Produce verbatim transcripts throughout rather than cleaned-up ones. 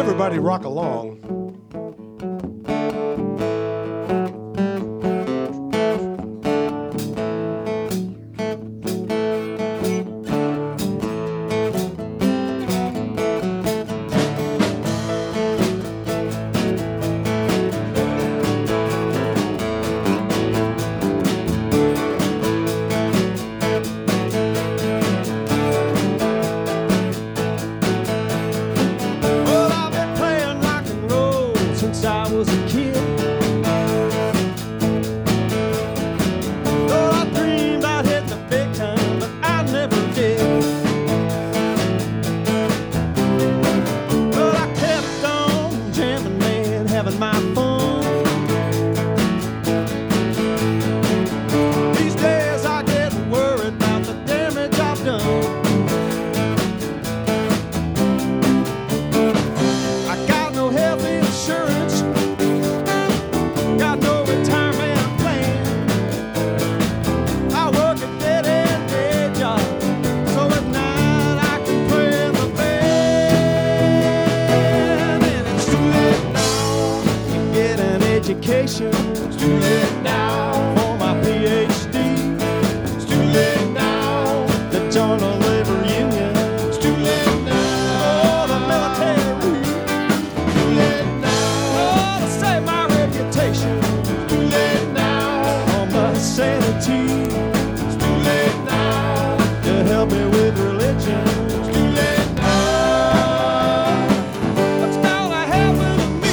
Everybody rock along. Education. It's too late now for my P H D. It's too late now to join a labor union. It's too late now for the military. It's too late now oh, to save my reputation. It's too late now for my sanity. It's too late now to help me with religion. It's too late now. What's gonna happen to me?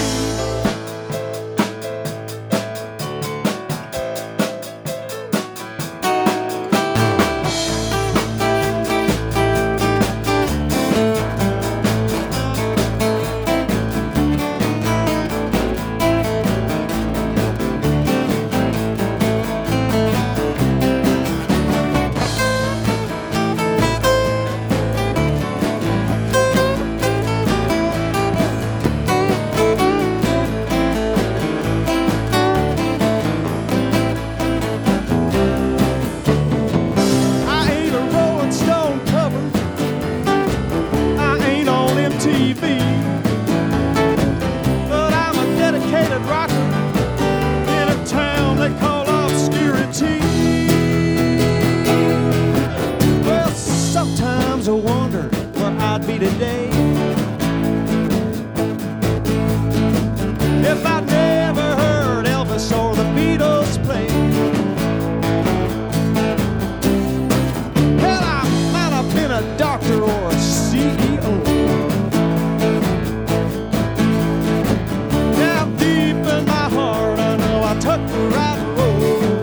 T V, but I'm a dedicated rocker in a town they call obscurity. Well, sometimes I wonder where I'd be today if I'd never heard Elvis or the Beatles play. Hell, I might have been a doctor or a C E O. Took the right road.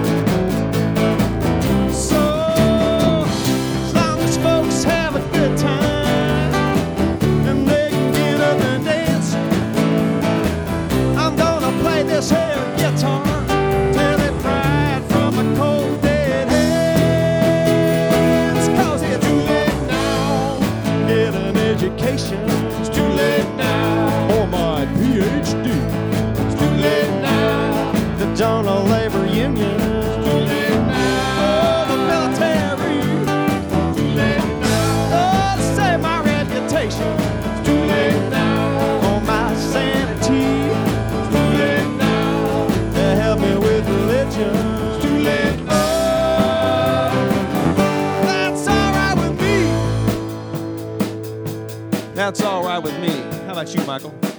So, as long as folks have a good time and they can get up and dance, I'm gonna play this here guitar till it fried from a cold dead hands. 'Cause it's too late now to get an education. It's too late now for my P H D. It's too late now to join a labor union. It's too late now for the military. It's too late now oh, to save my reputation. It's too late now for my sanity. It's too late now to help me with religion. It's too late. Oh, that's all right with me. That's all right with me. How about you, Michael?